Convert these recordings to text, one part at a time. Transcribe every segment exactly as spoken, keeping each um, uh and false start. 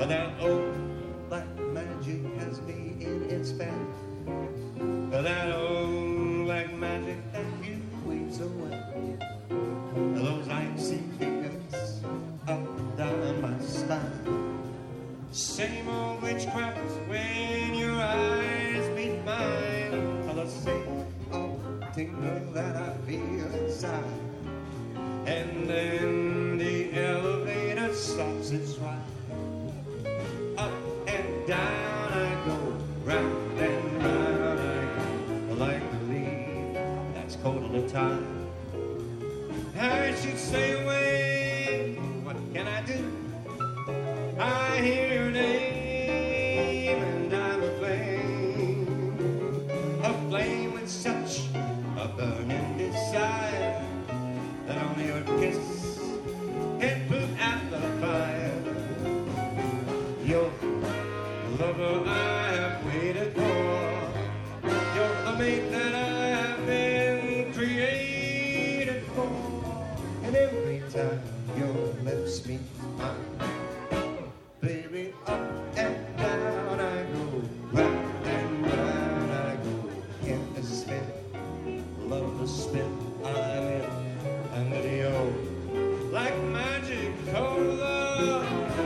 That old black magic has me in its spell. That old black magic that you weave so well. Those icy fingers up and down my spine. Same old witchcraft when your eyes meet mine. The same old tingle that I feel inside. And then the elevator stops its ride. Up and down I go, round and round I go, like a leaf that's caught in a tide. I should stay away, what can I do? I hear your name and I'm aflame, aflame with such a burning desire that only your kiss can put out the fire. You're the lover I have waited for. You're the mate that I have been created for. And every time your lips meet mine, baby, up and down I go, round and round I go, in the spin, love the spin I'm in, and the old like magic, oh love.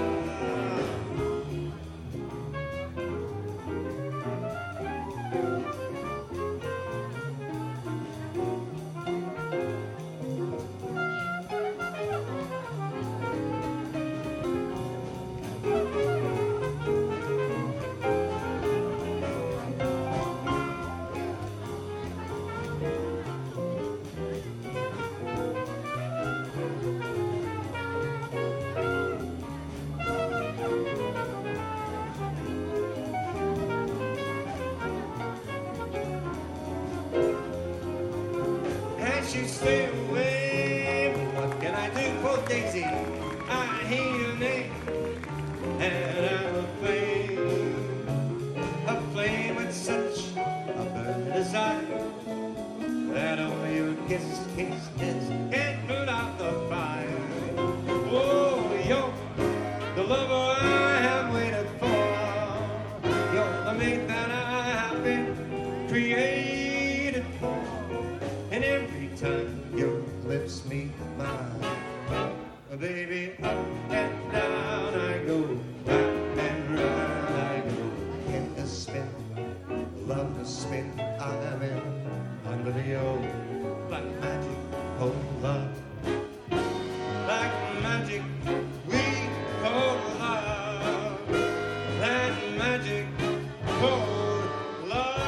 You stay away, what can I do for Daisy? I hear your name, and I'm aflame, aflame with such a burning desire that only your kiss, kiss, kiss can put out the fire. Oh, you're the lover I have waited for. You're the mate that I have been created for. And every time your lips meet mine, baby, up and down I go, round and round I go, in the spin, love the spin I'm in, under the old black magic, oh love, black magic we call love, that magic called love.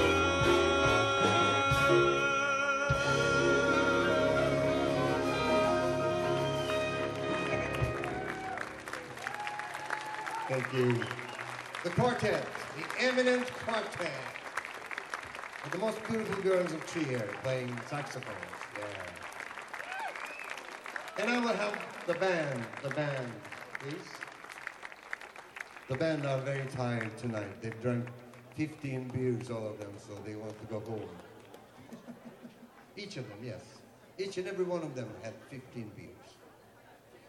Thank you. The quartet, the eminent quartet, with the most beautiful girls of Trier playing saxophones. Yeah. And I will have the band, the band, please. The band are very tired tonight. They've drunk fifteen beers, all of them, so they want to go home. Each of them, yes. Each and every one of them had fifteen beers.